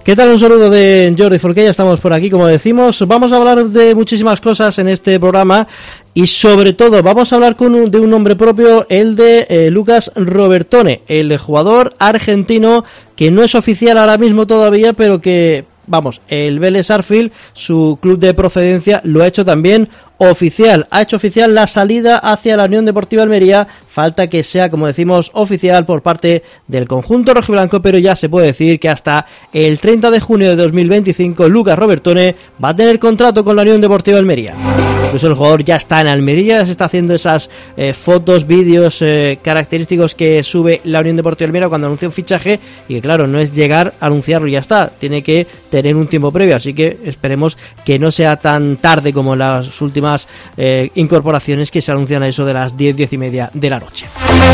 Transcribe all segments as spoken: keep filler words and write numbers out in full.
¿Qué tal? Un saludo de Jordi Forqué, ya estamos por aquí, como decimos. Vamos a hablar de muchísimas cosas en este programa y sobre todo vamos a hablar con un, de un nombre propio, el de eh, Lucas Robertone, el jugador argentino que no es oficial ahora mismo todavía, pero que, vamos, el Vélez Sarsfield, su club de procedencia, lo ha hecho también oficial, ha hecho oficial la salida hacia la Unión Deportiva Almería. Falta que sea, como decimos, oficial por parte del conjunto rojiblanco, pero ya se puede decir que hasta el treinta de junio de dos mil veinticinco Lucas Robertone va a tener contrato con la Unión Deportiva Almería. Incluso el jugador ya está en Almería, se está haciendo esas eh, fotos, vídeos eh, característicos que sube la Unión Deportiva Almería cuando anuncia un fichaje, y que claro, no es llegar a anunciarlo y ya está, tiene que tener un tiempo previo, así que esperemos que no sea tan tarde como las últimas eh, incorporaciones que se anuncian a eso de las diez, diez y media de la noche.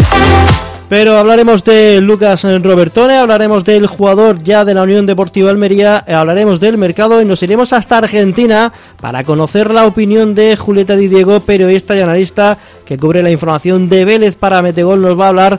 Pero hablaremos de Lucas Robertone, hablaremos del jugador ya de la Unión Deportiva Almería, hablaremos del mercado y nos iremos hasta Argentina para conocer la opinión de Julieta Di Diego, periodista y analista que cubre la información de Vélez para Metegol. Nos va a hablar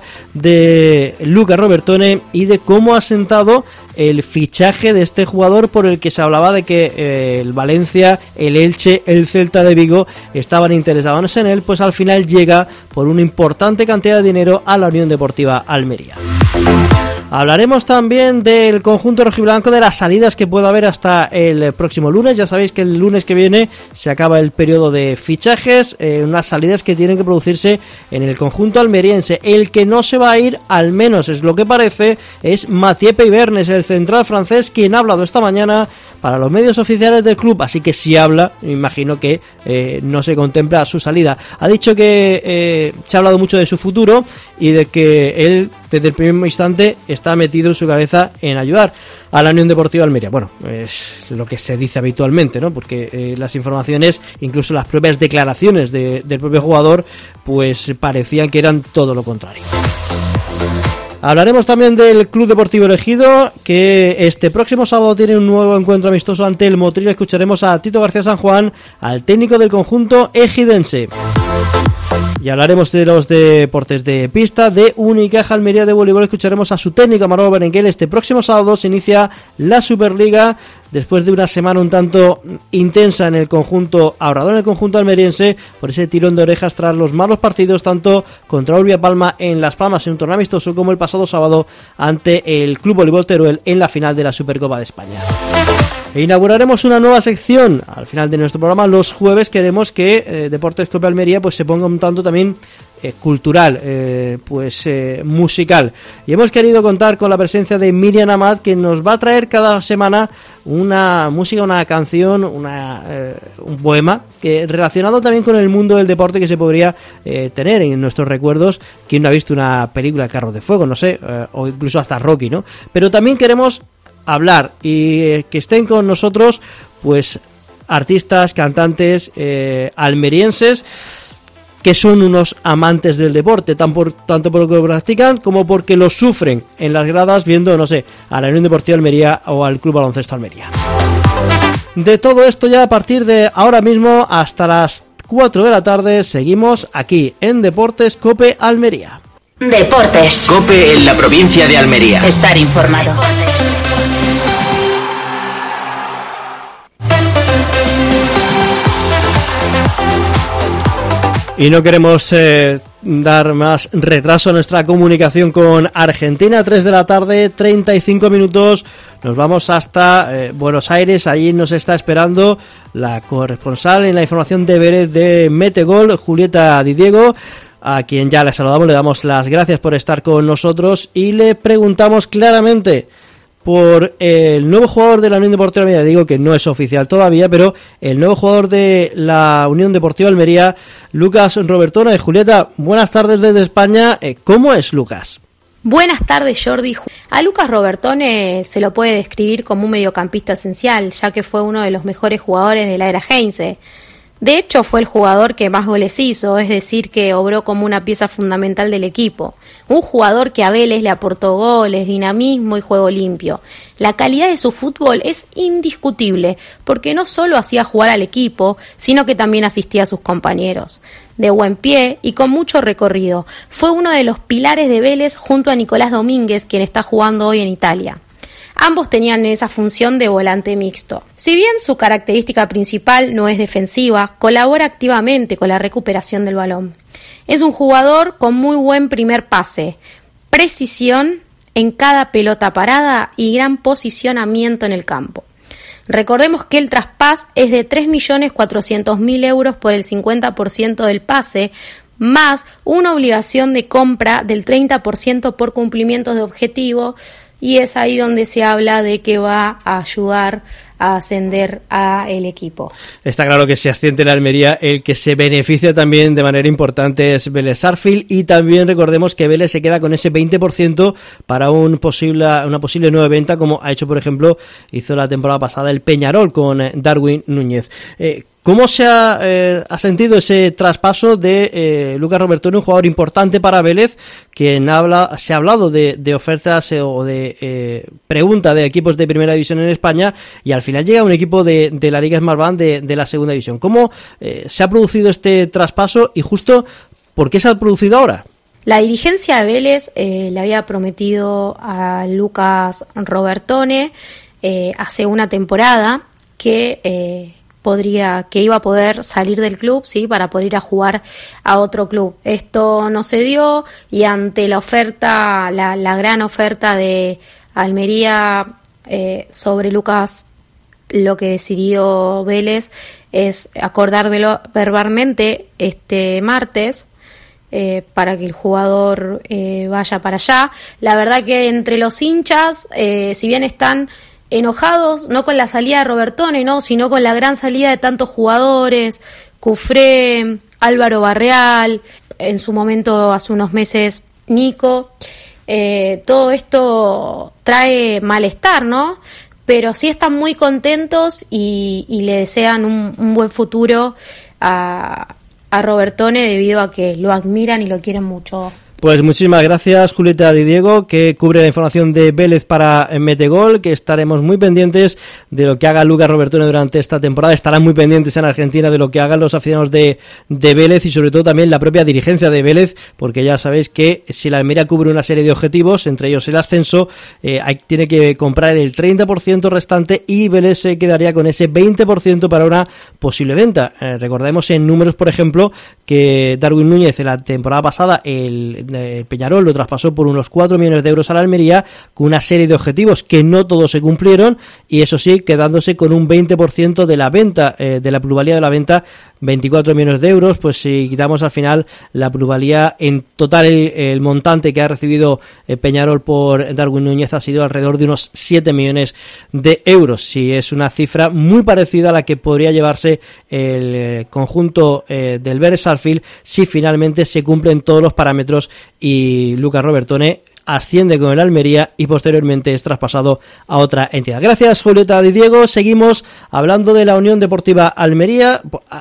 de Lucas Robertone y de cómo ha sentado el fichaje de este jugador, por el que se hablaba de que eh, el Valencia, el Elche, el Celta de Vigo estaban interesados en él, pues al final llega por una importante cantidad de dinero a la Unión Deportiva Almería. Hablaremos también del conjunto rojiblanco, de las salidas que puede haber hasta el próximo lunes. Ya sabéis que el lunes que viene se acaba el periodo de fichajes, eh, unas salidas que tienen que producirse en el conjunto almeriense. El que no se va a ir, al menos es lo que parece, es Mathieu Peybernes, el central francés, quien ha hablado esta mañana para los medios oficiales del club, así que si habla, me imagino que eh, no se contempla su salida. Ha dicho que eh, se ha hablado mucho de su futuro y de que él desde el primer instante está metido en su cabeza en ayudar a la Unión Deportiva Almería. Bueno, es lo que se dice habitualmente, ¿no? Porque eh, las informaciones, incluso las propias declaraciones de, del propio jugador, pues parecían que eran todo lo contrario. Hablaremos también del Club Deportivo Ejido, que este próximo sábado tiene un nuevo encuentro amistoso ante el Motril. Escucharemos a Tito García San Juan, al técnico del conjunto ejidense. Y hablaremos de los deportes de pista, de Unicaja Almería de voleibol. Escucharemos a su técnico, Manolo Berenguel. Este próximo sábado se inicia la Superliga, después de una semana un tanto intensa en el conjunto ahorrador, en el conjunto almeriense, por ese tirón de orejas tras los malos partidos tanto contra Urbia Palma en Las Palmas en un torneo amistoso, como el pasado sábado ante el Club Voleibol Teruel en la final de la Supercopa de España. E inauguraremos una nueva sección al final de nuestro programa. Los jueves queremos que eh, Deportes Cope Almería pues se ponga un tanto también eh, cultural, eh, pues eh, musical. Y hemos querido contar con la presencia de Miriam Amat, que nos va a traer cada semana una música, una canción, una, eh, un poema que relacionado también con el mundo del deporte, que se podría eh, tener en nuestros recuerdos. ¿Quién no ha visto una película Carros de Fuego? No sé, eh, o incluso hasta Rocky, ¿no? Pero también queremos hablar y eh, que estén con nosotros pues artistas, cantantes eh, almerienses que son unos amantes del deporte, tan por, tanto por lo que lo practican como porque lo sufren en las gradas viendo, no sé, a la Unión Deportiva Almería o al Club Baloncesto Almería. De todo esto ya a partir de ahora mismo hasta las cuatro de la tarde seguimos aquí en Deportes Cope Almería. Deportes Cope en la provincia de Almería. Estar informado. Y no queremos eh, dar más retraso a nuestra comunicación con Argentina. tres de la tarde, treinta y cinco minutos. Nos vamos hasta eh, Buenos Aires. Allí nos está esperando la corresponsal en la información de Vélez de Metegol, Julieta Di Diego, a quien ya le saludamos, le damos las gracias por estar con nosotros y le preguntamos claramente por el nuevo jugador de la Unión Deportiva Almería. Digo que no es oficial todavía, pero el nuevo jugador de la Unión Deportiva Almería, Lucas Robertone. Julieta, buenas tardes desde España. ¿Cómo es Lucas? Buenas tardes, Jordi. A Lucas Robertone se lo puede describir como un mediocampista esencial, ya que fue uno de los mejores jugadores de la era Heinze. De hecho, fue el jugador que más goles hizo, es decir, que obró como una pieza fundamental del equipo. Un jugador que a Vélez le aportó goles, dinamismo y juego limpio. La calidad de su fútbol es indiscutible, porque no solo hacía jugar al equipo, sino que también asistía a sus compañeros. De buen pie y con mucho recorrido, fue uno de los pilares de Vélez junto a Nicolás Domínguez, quien está jugando hoy en Italia. Ambos tenían esa función de volante mixto. Si bien su característica principal no es defensiva, colabora activamente con la recuperación del balón. Es un jugador con muy buen primer pase, precisión en cada pelota parada y gran posicionamiento en el campo. Recordemos que el traspaso es de tres millones cuatrocientos mil euros por el cincuenta por ciento del pase, más una obligación de compra del treinta por ciento por cumplimientos de objetivo, y es ahí donde se habla de que va a ayudar a ascender a el equipo. Está claro que si asciende la Almería, el que se beneficia también de manera importante es Vélez Sarsfield, y también recordemos que Vélez se queda con ese veinte por ciento para un posible, una posible nueva venta, como ha hecho, por ejemplo, hizo la temporada pasada el Peñarol con Darwin Núñez. Eh, ¿Cómo se ha, eh, ha sentido ese traspaso de eh, Lucas Robertone, un jugador importante para Vélez, quien habla, se ha hablado de, de ofertas eh, o de eh, pregunta de equipos de primera división en España, y al final llega un equipo de, de la Liga Smartbank de, de la segunda división? ¿Cómo eh, se ha producido este traspaso y justo por qué se ha producido ahora? La dirigencia de Vélez eh, le había prometido a Lucas Robertone eh, hace una temporada que eh, podría, que iba a poder salir del club, sí, para poder ir a jugar a otro club. Esto no se dio, y ante la oferta, la, la gran oferta de Almería eh, sobre Lucas, lo que decidió Vélez es acordar verbalmente este martes eh, para que el jugador eh, vaya para allá. La verdad que entre los hinchas, eh, si bien están enojados, no con la salida de Robertone, no, sino con la gran salida de tantos jugadores, Cufré, Álvaro Barreal, en su momento hace unos meses Nico, eh, todo esto trae malestar, ¿no? Pero sí están muy contentos y, y le desean un, un buen futuro a, a Robertone, debido a que lo admiran y lo quieren mucho. Pues muchísimas gracias, Julieta Di Diego, que cubre la información de Vélez para Metegol, que estaremos muy pendientes de lo que haga Lucas Robertone durante esta temporada. Estarán muy pendientes en Argentina de lo que hagan los aficionados de, de Vélez, y sobre todo también la propia dirigencia de Vélez, porque ya sabéis que si la Almería cubre una serie de objetivos, entre ellos el ascenso, eh, hay, tiene que comprar el treinta por ciento restante, y Vélez se quedaría con ese veinte por ciento para una posible venta. Eh, recordemos en números, por ejemplo, que Darwin Núñez en la temporada pasada, el el Peñarol lo traspasó por unos cuatro millones de euros a la Almería, con una serie de objetivos que no todos se cumplieron, y eso sí, quedándose con un veinte por ciento de la venta, eh, de la plusvalía de la venta, veinticuatro millones de euros. Pues si quitamos al final la plusvalía, en total el, el montante que ha recibido eh, Peñarol por Darwin Núñez ha sido alrededor de unos siete millones de euros. Si es una cifra muy parecida a la que podría llevarse el eh, conjunto eh, del Vélez Sarsfield si finalmente se cumplen todos los parámetros y Lucas Robertone asciende con el Almería y posteriormente es traspasado a otra entidad. Gracias, Julieta Di Diego. Seguimos hablando de la Unión Deportiva Almería.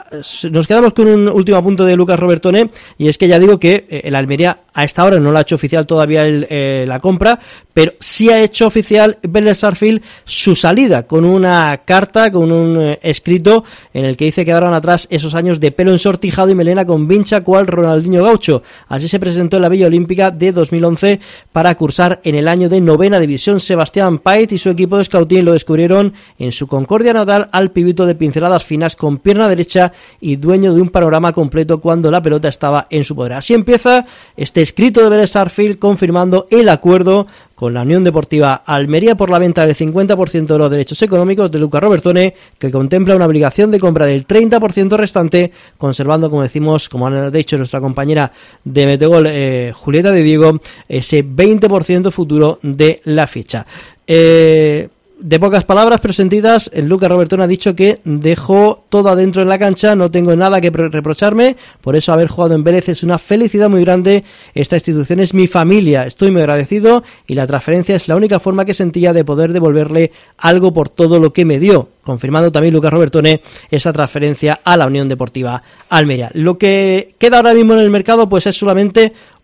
Nos quedamos con un último apunte de Lucas Robertone, y es que ya digo que el Almería a esta hora no lo ha hecho oficial todavía el, eh, la compra, pero sí ha hecho oficial Vélez Sarsfield su salida, con una carta, con un eh, escrito en el que dice que quedaron atrás esos años de pelo ensortijado y melena con vincha cual Ronaldinho Gaucho. Así se presentó en la Villa Olímpica de dos mil once para cursar en el año de novena división. Sebastián Pait y su equipo de scouting lo descubrieron en su Concordia natal al pibito de pinceladas finas, con pierna derecha y dueño de un panorama completo cuando la pelota estaba en su poder. Así empieza este escrito de Vélez Sarsfield confirmando el acuerdo con la Unión Deportiva Almería por la venta del cincuenta por ciento de los derechos económicos de Lucas Robertone, que contempla una obligación de compra del treinta por ciento restante, conservando, como decimos, como ha dicho nuestra compañera de Metegol, eh, Julieta Di Diego, ese veinte por ciento futuro de la ficha. Eh... De pocas palabras, pero sentidas, el Lucas Robertone ha dicho que dejó todo adentro en la cancha, no tengo nada que reprocharme, por eso haber jugado en Vélez es una felicidad muy grande, esta institución es mi familia, estoy muy agradecido y la transferencia es la única forma que sentía de poder devolverle algo por todo lo que me dio, confirmando también Lucas Robertone esa transferencia a la Unión Deportiva Almería. Lo que queda ahora mismo en el mercado pues es solamente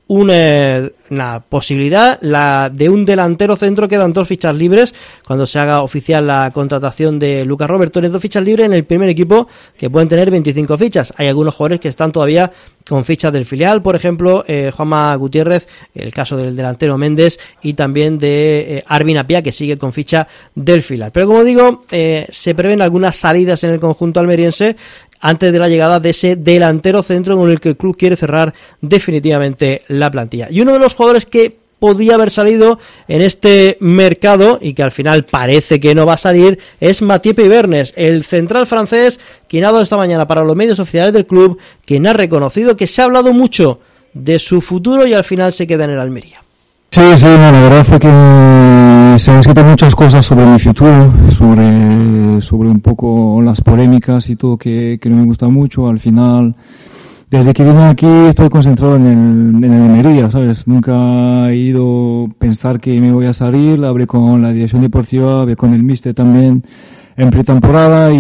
una, una posibilidad, la de un delantero centro. Quedan dos fichas libres cuando se haga oficial la contratación de Lucas Robertone, dos fichas libres en el primer equipo que pueden tener veinticinco fichas. Hay algunos jugadores que están todavía con fichas del filial, por ejemplo, eh, Juanma Gutiérrez, el caso del delantero Méndez, y también de eh, Arvin Apia, que sigue con ficha del filial. Pero como digo, eh, se prevén algunas salidas en el conjunto almeriense antes de la llegada de ese delantero centro con el que el club quiere cerrar definitivamente la plantilla. Y uno de los jugadores que podía haber salido en este mercado y que al final parece que no va a salir es Mathieu Pivernes, el central francés, quien ha dado esta mañana para los medios oficiales del club, quien ha reconocido que se ha hablado mucho de su futuro y al final se queda en el Almería. Sí, sí, no, la verdad fue que se han escrito muchas cosas sobre mi futuro, sobre, sobre un poco las polémicas y todo que, que no me gusta mucho. Al final, desde que vine aquí estoy concentrado en el, en el Almería, ¿sabes? Nunca he ido a pensar que me voy a salir. Hablé con la dirección deportiva, hablé con el míster también en pretemporada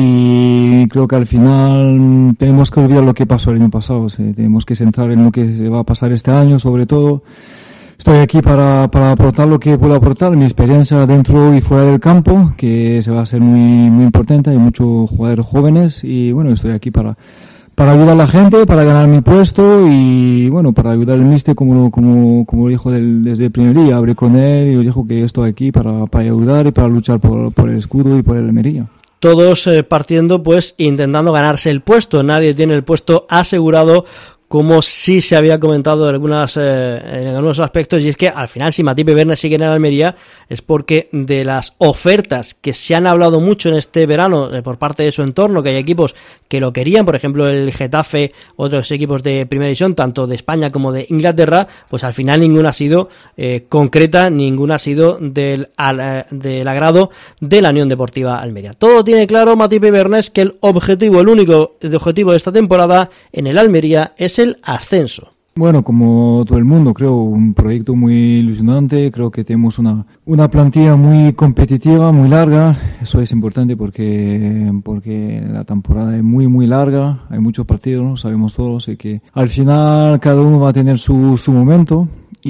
y creo que al final tenemos que olvidar lo que pasó el año pasado. O sea, tenemos que centrar en lo que se va a pasar este año, sobre todo. Estoy aquí para, para aportar lo que puedo aportar, mi experiencia dentro y fuera del campo, que se va a ser muy, muy importante. Hay muchos jugadores jóvenes y bueno, estoy aquí para, para ayudar a la gente, para ganar mi puesto y bueno, para ayudar al míster como, como, como dijo del, desde el primer día. Hablé con él y yo dijo que estoy aquí para, para ayudar y para luchar por, por el escudo y por el Almería. Todos eh, partiendo pues intentando ganarse el puesto, nadie tiene el puesto asegurado, como sí se había comentado en, algunas, eh, en algunos aspectos, y es que al final si Mathieu Pivernes sigue en el Almería es porque de las ofertas que se han hablado mucho en este verano eh, por parte de su entorno, que hay equipos que lo querían, por ejemplo el Getafe, otros equipos de Primera División, tanto de España como de Inglaterra, pues al final ninguna ha sido eh, concreta, ninguna ha sido del, al, eh, del agrado de la Unión Deportiva Almería. Todo tiene claro Mathieu Pivernes que el objetivo, el único objetivo de esta temporada en el Almería es el ascenso. Bueno, como todo el mundo, creo un proyecto muy ilusionante, creo que tenemos una, una plantilla muy competitiva, muy larga, eso es importante porque, porque la temporada es muy muy larga, hay muchos partidos, ¿no? Sabemos todos, y que al final cada uno va a tener su, su momento.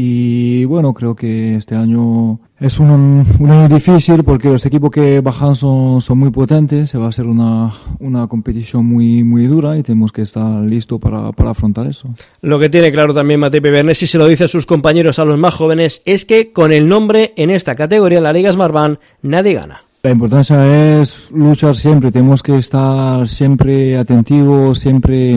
Y bueno, creo que este año es un, un año difícil porque los equipos que bajan son, son muy potentes, se va a hacer una, una competición muy, muy dura y tenemos que estar listos para, para afrontar eso. Lo que tiene claro también Mathieu Pivernes, y se lo dice a sus compañeros, a los más jóvenes, es que con el nombre en esta categoría, en la Liga Smartbank, nadie gana. La importancia es luchar siempre, tenemos que estar siempre atentivos, siempre.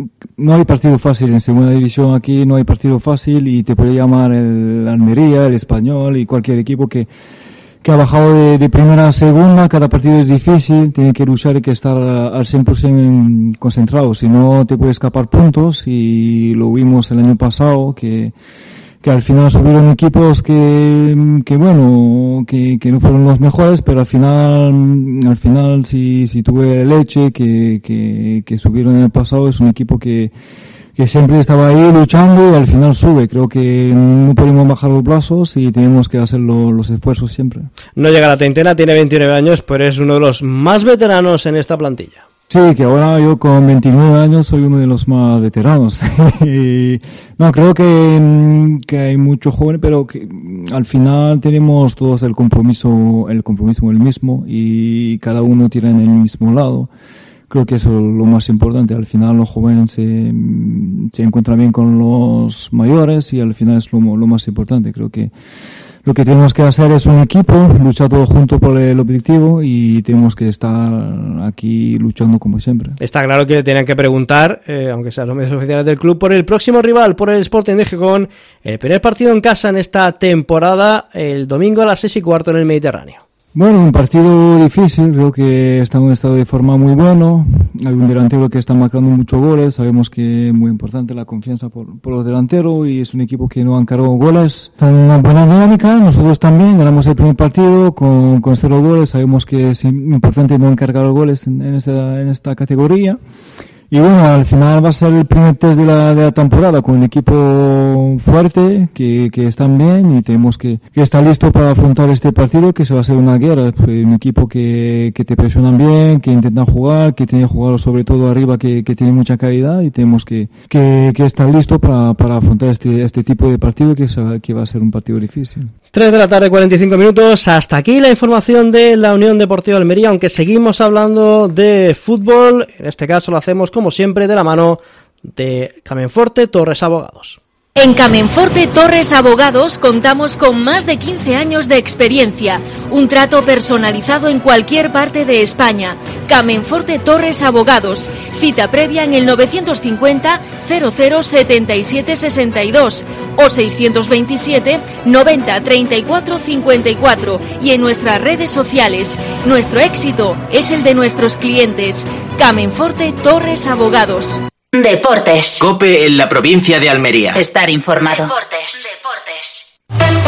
No hay partido fácil en segunda división aquí, no hay partido fácil y te puede llamar el Almería, el Español y cualquier equipo que, que ha bajado de, de primera a segunda, cada partido es difícil, tiene que luchar y que estar al cien por ciento concentrado, si no te puede escapar puntos y lo vimos el año pasado que que al final subieron equipos que, que bueno, que, que no fueron los mejores, pero al final, al final si, si tuve Leche, que, que, que subieron en el pasado, es un equipo que, que siempre estaba ahí luchando y al final sube. Creo que no podemos bajar los brazos y tenemos que hacer lo, los esfuerzos siempre. No llega a la treintena, tiene veintinueve años, pero es uno de los más veteranos en esta plantilla. Sí, que ahora yo con veintinueve años soy uno de los más veteranos. y, no, creo que, que hay muchos jóvenes, pero que al final tenemos todos el compromiso, el compromiso el mismo y cada uno tira en el mismo lado. Creo que eso es lo más importante. Al final los jóvenes se, se encuentran bien con los mayores y al final es lo, lo más importante. Creo que lo que tenemos que hacer es un equipo, luchar todos juntos por el objetivo y tenemos que estar aquí luchando como siempre. Está claro que le tenían que preguntar, eh, aunque sean los medios oficiales del club, por el próximo rival, por el Sporting de Gijón, el primer partido en casa en esta temporada, el domingo a las seis y cuarto en el Mediterráneo. Bueno, un partido difícil, creo que está en un estado de forma muy bueno, hay un delantero que está marcando muchos goles, sabemos que es muy importante la confianza por, por los delanteros y es un equipo que no ha encargado goles, está en una buena dinámica, nosotros también ganamos el primer partido con, con cero goles, sabemos que es importante no encargar goles en, en, esta, en esta categoría Y bueno, al final va a ser el primer test de la, de la temporada con el equipo fuerte, que, que están bien y tenemos que, que estar listo para afrontar este partido, que se va a ser una guerra. Un equipo que, que te presionan bien, que intentan jugar, que tiene jugadores sobre todo arriba que, que tiene mucha calidad y tenemos que, que, que estar listo para, para afrontar este, este tipo de partido que, se, que va a ser un partido difícil. tres de la tarde, cuarenta y cinco minutos. Hasta aquí la información de la Unión Deportiva Almería, aunque seguimos hablando de fútbol. En este caso lo hacemos como siempre de la mano de Camenforte Torres Abogados. En Camenforte Torres Abogados contamos con más de quince años de experiencia, un trato personalizado en cualquier parte de España. Camenforte Torres Abogados, cita previa en el novecientos cincuenta cero cero setenta y siete sesenta y dos o seiscientos veintisiete noventa treinta y cuatro cincuenta y cuatro y en nuestras redes sociales. Nuestro éxito es el de nuestros clientes. Camenforte Torres Abogados. Deportes. COPE en la provincia de Almería. Estar informado. Deportes. Deportes.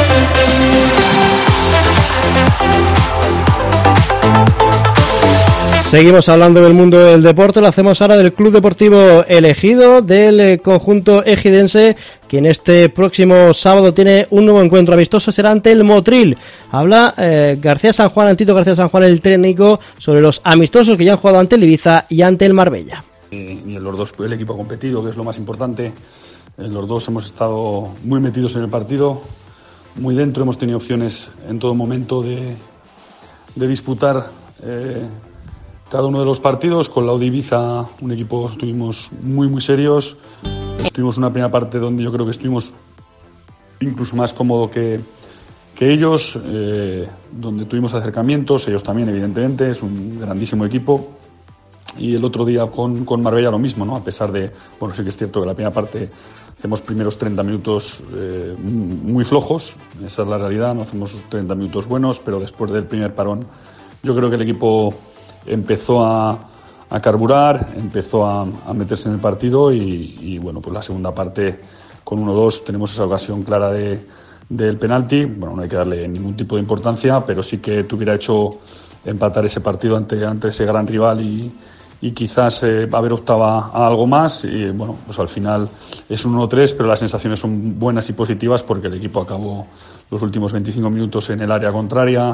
Seguimos hablando del mundo del deporte, lo hacemos ahora del Club Deportivo Elegido, del conjunto ejidense, que en este próximo sábado tiene un nuevo encuentro amistoso, será ante el Motril. Habla eh, García San Juan, Antito García San Juan, el técnico, sobre los amistosos que ya han jugado ante el Ibiza y ante el Marbella. Y en los dos el equipo ha competido, que es lo más importante. En los dos hemos estado muy metidos en el partido, muy dentro, hemos tenido opciones en todo momento de, de disputar eh, cada uno de los partidos. Con la Ibiza, un equipo, estuvimos muy muy serios. Tuvimos una primera parte donde yo creo que estuvimos incluso más cómodo que, que ellos, eh, donde tuvimos acercamientos, ellos también evidentemente, es un grandísimo equipo. Y el otro día con, con Marbella lo mismo, ¿no? A pesar de, bueno, sí que es cierto que la primera parte hacemos primeros treinta minutos eh, muy flojos, esa es la realidad, no hacemos treinta minutos buenos, pero después del primer parón yo creo que el equipo empezó a, a carburar, empezó a, a meterse en el partido y, y bueno, pues la segunda parte con uno dos tenemos esa ocasión clara de, del penalti. Bueno, no hay que darle ningún tipo de importancia, pero sí que tuviera hecho empatar ese partido ante, ante ese gran rival y y quizás eh, haber optado a algo más y bueno, pues al final es un uno tres, pero las sensaciones son buenas y positivas porque el equipo acabó los últimos veinticinco minutos en el área contraria.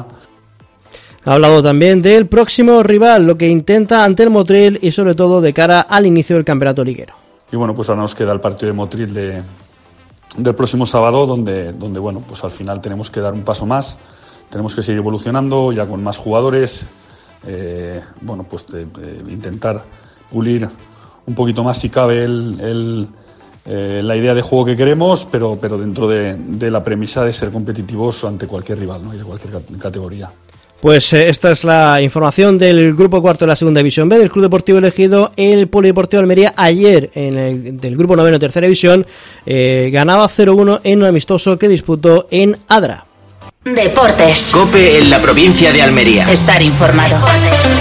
Ha hablado también del próximo rival, lo que intenta ante el Motril y sobre todo de cara al inicio del campeonato liguero. Y bueno, pues ahora nos queda el partido de Motril de, del próximo sábado, donde, donde bueno, pues al final tenemos que dar un paso más, tenemos que seguir evolucionando ya con más jugadores. Eh, bueno, pues de, de intentar pulir un poquito más si cabe el, el, eh, la idea de juego que queremos, pero, pero dentro de, de la premisa de ser competitivos ante cualquier rival, ¿no? Y de cualquier categoría. Pues eh, esta es la información del grupo cuarto de la segunda división B del Club Deportivo Elegido. El Polideportivo Almería ayer en el del grupo noveno tercera división eh, ganaba cero uno en un amistoso que disputó en Adra. Deportes. COPE en la provincia de Almería. Estar informado. Deportes.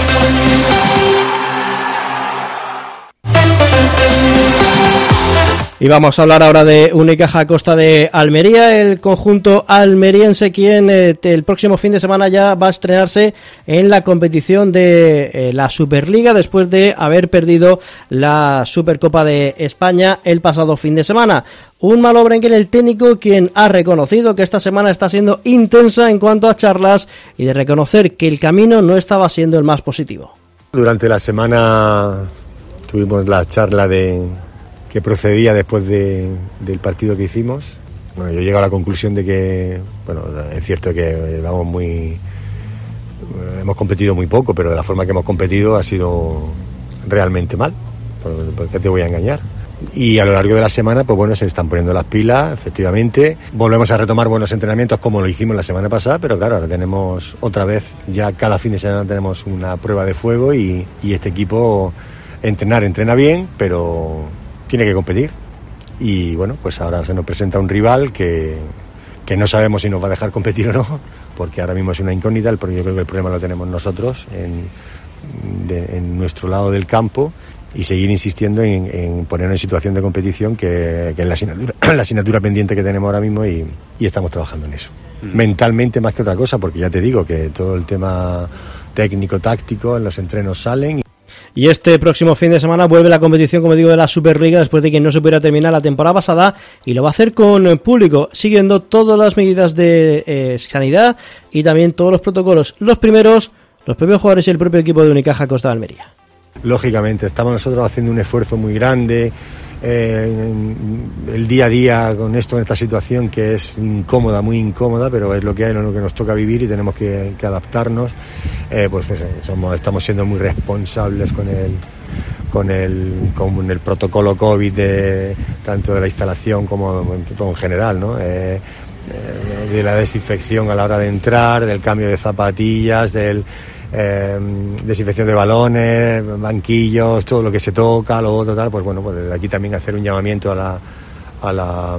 Y vamos a hablar ahora de Unicaja Costa de Almería, el conjunto almeriense, quien eh, el próximo fin de semana ya va a estrenarse en la competición de eh, la Superliga después de haber perdido la Supercopa de España el pasado fin de semana. Un malobrenque en el técnico, quien ha reconocido que esta semana está siendo intensa en cuanto a charlas y de reconocer que el camino no estaba siendo el más positivo. Durante la semana tuvimos la charla de que procedía después de, del partido que hicimos. Bueno, yo llego a la conclusión de que, bueno, es cierto que vamos muy, hemos competido muy poco, pero de la forma que hemos competido ha sido realmente mal. ¿Por, por qué te voy a engañar? Y a lo largo de la semana, pues bueno, se están poniendo las pilas, efectivamente. Volvemos a retomar buenos entrenamientos como lo hicimos la semana pasada, pero claro, ahora tenemos otra vez, ya cada fin de semana tenemos una prueba de fuego y, y este equipo entrenar, entrena bien, pero tiene que competir. Y bueno, pues ahora se nos presenta un rival que, que no sabemos si nos va a dejar competir o no, porque ahora mismo es una incógnita. Yo creo que el problema lo tenemos nosotros en, de, en nuestro lado del campo, y seguir insistiendo en, en ponernos en situación de competición, que, que es la asignatura, la asignatura pendiente que tenemos ahora mismo, y, y estamos trabajando en eso. Mm. Mentalmente más que otra cosa, porque ya te digo que todo el tema técnico, táctico, en los entrenos salen. Y este próximo fin de semana vuelve la competición, como digo, de la Superliga, después de que no se pudiera terminar la temporada pasada, y lo va a hacer con público, siguiendo todas las medidas de eh, sanidad y también todos los protocolos. Los primeros, los propios jugadores y el propio equipo de Unicaja Costa de Almería. Lógicamente, estamos nosotros haciendo un esfuerzo muy grande, eh, el día a día con esto, en esta situación que es incómoda, muy incómoda, pero es lo que hay, lo que nos toca vivir y tenemos que, que adaptarnos. Eh, pues, pues somos, estamos siendo muy responsables con el con el con el protocolo COVID de, tanto de la instalación como en general, ¿no? Eh, de la desinfección a la hora de entrar, del cambio de zapatillas, del Eh, desinfección de balones, banquillos, todo lo que se toca, lo otro tal, pues bueno, pues desde aquí también hacer un llamamiento a la a la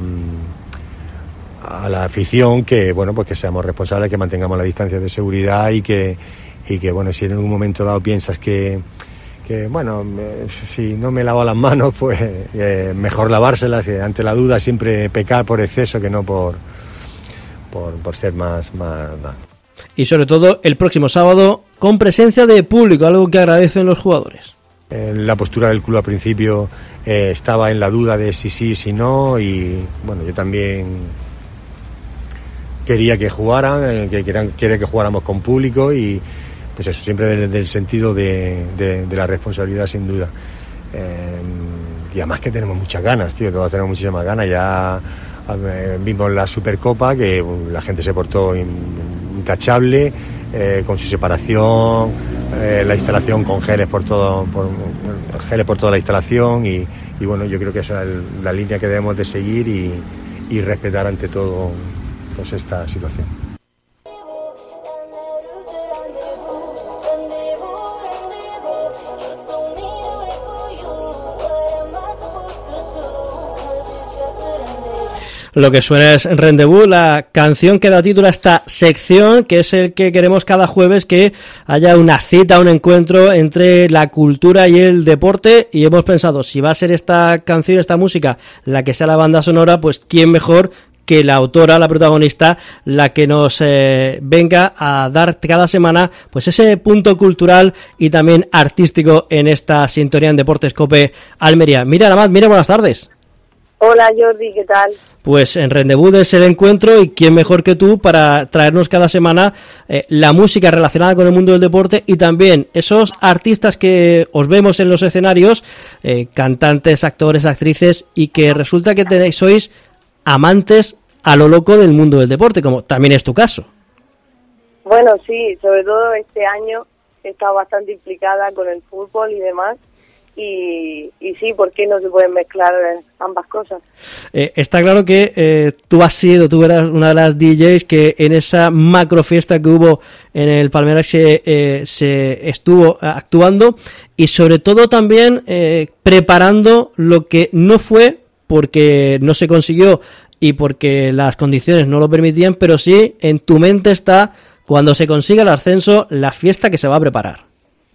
a la afición, que bueno, pues que seamos responsables, que mantengamos las distancias de seguridad y que y que bueno, si en algún momento dado piensas que que bueno, me, si no me lavo las manos, pues eh, mejor lavárselas, que ante la duda siempre pecar por exceso que no por por, por ser más más, más. Y sobre todo el próximo sábado con presencia de público, algo que agradecen los jugadores. La postura del club al principio eh, estaba en la duda de si sí, si no, y bueno, yo también quería que jugaran, eh, que querían, quería que jugáramos con público, y pues eso, siempre del, del sentido de, de, de la responsabilidad, sin duda. Eh, y además que tenemos muchas ganas, tío, todos tenemos muchísimas ganas. Ya eh, vimos la Supercopa, que la gente se portó intachable, eh, con su separación, eh, la instalación con geles por todo, por, geles por toda la instalación, y, y bueno, yo creo que esa es la línea que debemos de seguir y, y respetar ante todo pues esta situación. Lo que suena es Rendezvous, la canción que da título a esta sección, que es el que queremos cada jueves, que haya una cita, un encuentro entre la cultura y el deporte, y hemos pensado, si va a ser esta canción, esta música, la que sea la banda sonora, pues quién mejor que la autora, la protagonista, la que nos eh, venga a dar cada semana pues ese punto cultural y también artístico en esta sintonía en Deportes Cope Almería. Mira, Amat, mira, buenas tardes. Hola Jordi, ¿qué tal? Pues en Rendezvous es el encuentro, y quién mejor que tú para traernos cada semana eh, la música relacionada con el mundo del deporte y también esos artistas que os vemos en los escenarios, eh, cantantes, actores, actrices, y que resulta que tenéis, sois amantes a lo loco del mundo del deporte, como también es tu caso. Bueno, sí, sobre todo este año he estado bastante implicada con el fútbol y demás. Y, y sí, ¿por qué no se pueden mezclar ambas cosas? Eh, está claro que eh, tú has sido, tú eras una de las D Js que en esa macro fiesta que hubo en el Palmeras se, eh, se estuvo actuando, y sobre todo también eh, preparando lo que no fue porque no se consiguió y porque las condiciones no lo permitían, pero sí en tu mente está, cuando se consiga el ascenso, la fiesta que se va a preparar.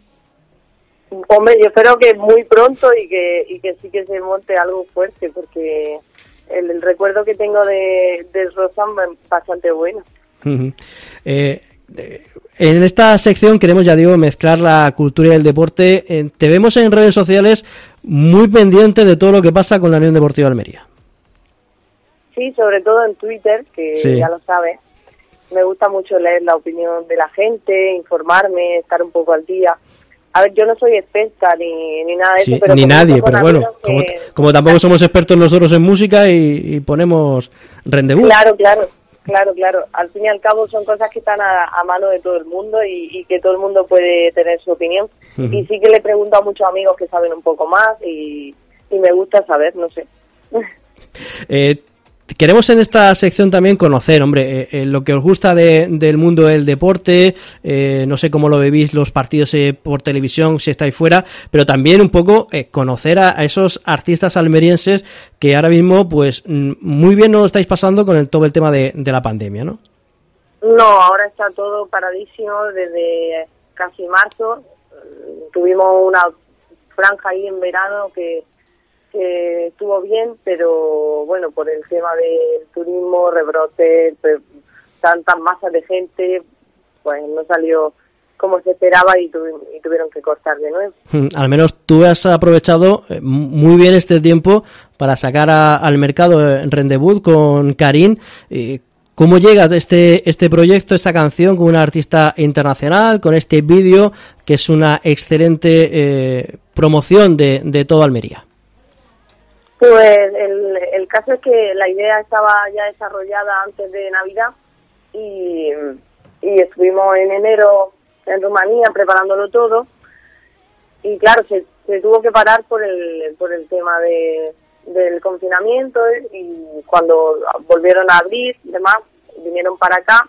Hombre, yo espero que muy pronto y que y que sí que se monte algo fuerte, porque el, el recuerdo que tengo de, de Rosan es bastante bueno. Uh-huh. Eh, en esta sección queremos, ya digo, mezclar la cultura y el deporte. Eh, te vemos en redes sociales muy pendiente de todo lo que pasa con la Unión Deportiva Almería. Sí, sobre todo en Twitter, que sí, ya lo sabes. Me gusta mucho leer la opinión de la gente, informarme, estar un poco al día. A ver, yo no soy experta ni, ni nada de sí, eso, pero... Ni nadie, pero bueno, que... como, como tampoco somos expertos nosotros en música y, y ponemos Rendezvous. Claro, claro, claro, claro. Al fin y al cabo son cosas que están a, a mano de todo el mundo y, y que todo el mundo puede tener su opinión. Uh-huh. Y sí que le pregunto a muchos amigos que saben un poco más y, y me gusta saber, no sé. Eh... Queremos en esta sección también conocer, hombre, eh, eh, lo que os gusta de, del mundo del deporte, eh, no sé cómo lo vivís los partidos eh, por televisión, si estáis fuera, pero también un poco eh, conocer a, a esos artistas almerienses que ahora mismo, pues, muy bien no lo estáis pasando con el, todo el tema de, de la pandemia, ¿no? No, ahora está todo paradísimo desde casi marzo. Tuvimos una franja ahí en verano que... que estuvo bien, pero bueno, por el tema del turismo, rebrote, tantas masas de gente, pues no salió como se esperaba y, tu, y tuvieron que cortar de nuevo. Al menos tú has aprovechado muy bien este tiempo para sacar a, al mercado Rendezvous con Karin. ¿Cómo llega este este proyecto, esta canción, con una artista internacional, con este vídeo que es una excelente eh, promoción de, de todo Almería? Pues el, el caso es que la idea estaba ya desarrollada antes de Navidad y, y estuvimos en enero en Rumanía preparándolo todo y claro, se, se tuvo que parar por el por el tema de del confinamiento y cuando volvieron a abrir y demás, vinieron para acá.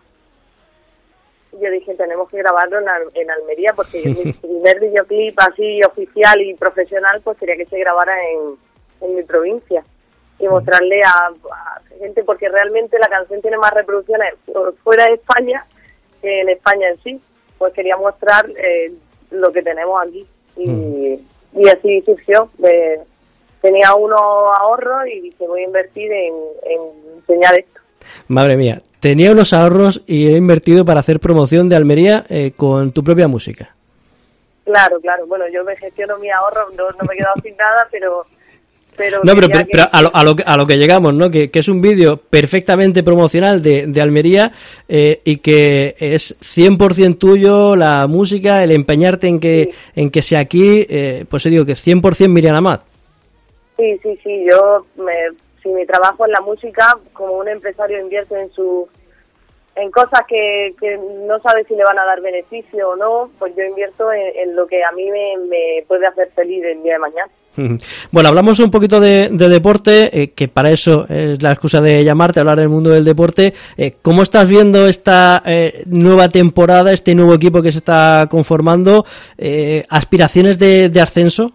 Yo dije, tenemos que grabarlo en, en Almería porque yo, mi primer videoclip así oficial y profesional pues quería que se grabara en, en mi provincia y mostrarle a, a gente, porque realmente la canción tiene más reproducciones fuera de España que en España en sí. Pues quería mostrar eh, lo que tenemos aquí y, mm. y así surgió. De, tenía unos ahorros y dije, voy a invertir en, en enseñar esto. Madre mía, tenía unos ahorros y he invertido para hacer promoción de Almería eh, con tu propia música. Claro, claro. Bueno, yo me gestiono mi ahorro, no, no me he quedado sin nada, pero... Pero no, pero, pero, pero a, lo, a, lo, a lo que llegamos, ¿no? Que, que es un vídeo perfectamente promocional de, de Almería eh, y que es cien por ciento tuyo, la música, el empeñarte en que sí. en que sea aquí, eh, pues digo que cien por ciento Miriam Amat. Sí, sí, sí. Yo, me, si mi trabajo es la música, como un empresario invierte en su en cosas que, que no sabe si le van a dar beneficio o no, pues yo invierto en, en lo que a mí me, me puede hacer feliz el día de mañana. Bueno, hablamos un poquito de, de deporte, eh, que para eso es la excusa de llamarte, hablar del mundo del deporte. Eh, ¿Cómo estás viendo esta eh, nueva temporada, este nuevo equipo que se está conformando? Eh, ¿Aspiraciones de, de ascenso?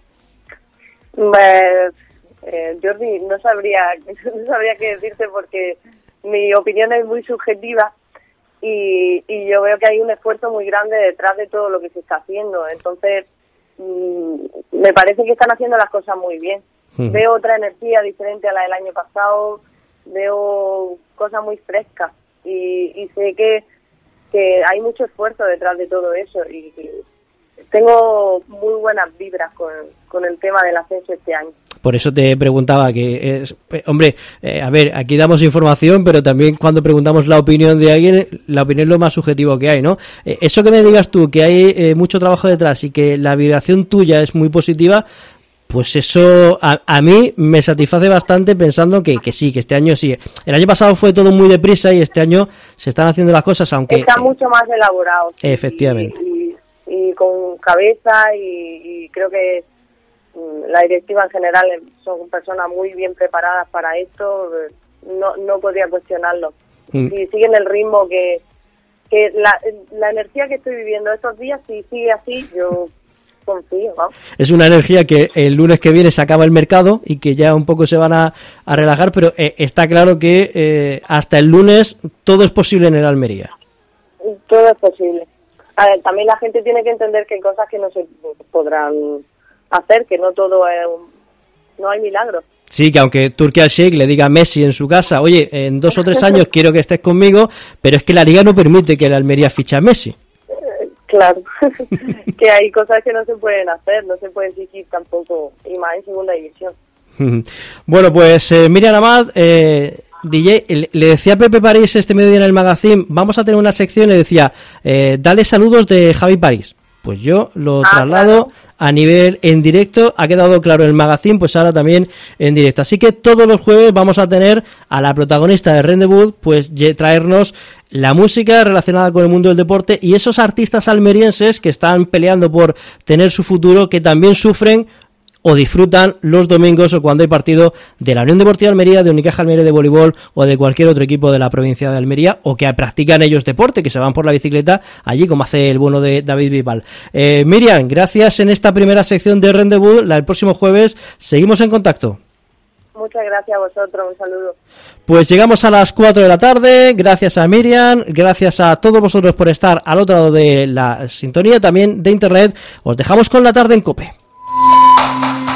Pues, eh, Jordi, no sabría, no sabría qué decirte porque mi opinión es muy subjetiva y, y yo veo que hay un esfuerzo muy grande detrás de todo lo que se está haciendo. Entonces, me parece que están haciendo las cosas muy bien. Mm. Veo otra energía diferente a la del año pasado, veo cosas muy frescas y, y sé que, que hay mucho esfuerzo detrás de todo eso y, y tengo muy buenas vibras con, con el tema del ascenso este año. Por eso te preguntaba que, es, hombre, eh, a ver, aquí damos información, pero también cuando preguntamos la opinión de alguien, la opinión es lo más subjetivo que hay, ¿no? Eh, eso que me digas tú, que hay eh, mucho trabajo detrás y que la vibración tuya es muy positiva, pues eso a, a mí me satisface bastante pensando que, que sí, que este año sí. El año pasado fue todo muy deprisa y este año se están haciendo las cosas, aunque... Está mucho más elaborado. Efectivamente. Y, y, y con cabeza y, y creo que la directiva en general son personas muy bien preparadas para esto, no no podría cuestionarlo. Mm. Si siguen el ritmo que que la, la energía que estoy viviendo estos días, si sigue así, yo confío, ¿no? Es una energía que el lunes que viene se acaba el mercado y que ya un poco se van a, a relajar, pero eh, está claro que eh, hasta el lunes todo es posible en el Almería. Todo es posible. A ver, también la gente tiene que entender que hay cosas que no se podrán hacer, que no todo es un, no hay milagros. Sí, que aunque Turki al-Sheikh le diga a Messi en su casa, oye, en dos o tres años quiero que estés conmigo, pero es que la Liga no permite que el Almería fiche a Messi. Claro, que hay cosas que no se pueden hacer, no se puede exigir tampoco, y más en segunda división. Bueno, pues eh, Miriam Amat, eh, D J, le decía a Pepe París este mediodía en el magazine, vamos a tener una sección, le decía, eh, dale saludos de Javi París. Pues yo lo ah, traslado claro. a nivel en directo, ha quedado claro el magazine, pues ahora también en directo. Así que todos los jueves vamos a tener a la protagonista de Rendezvous, pues traernos la música relacionada con el mundo del deporte y esos artistas almerienses que están peleando por tener su futuro, que también sufren o disfrutan los domingos o cuando hay partido de la Unión Deportiva de Almería, de Unicaja Almería de voleibol o de cualquier otro equipo de la provincia de Almería, o que practican ellos deporte, que se van por la bicicleta allí, como hace el bueno de David Bisbal. Eh, Miriam, gracias en esta primera sección de Rendezvous. La, el próximo jueves seguimos en contacto. Muchas gracias a vosotros, un saludo. Pues llegamos a las cuatro de la tarde, gracias a Miriam, gracias a todos vosotros por estar al otro lado de la sintonía, también de internet. Os dejamos con la tarde en COPE.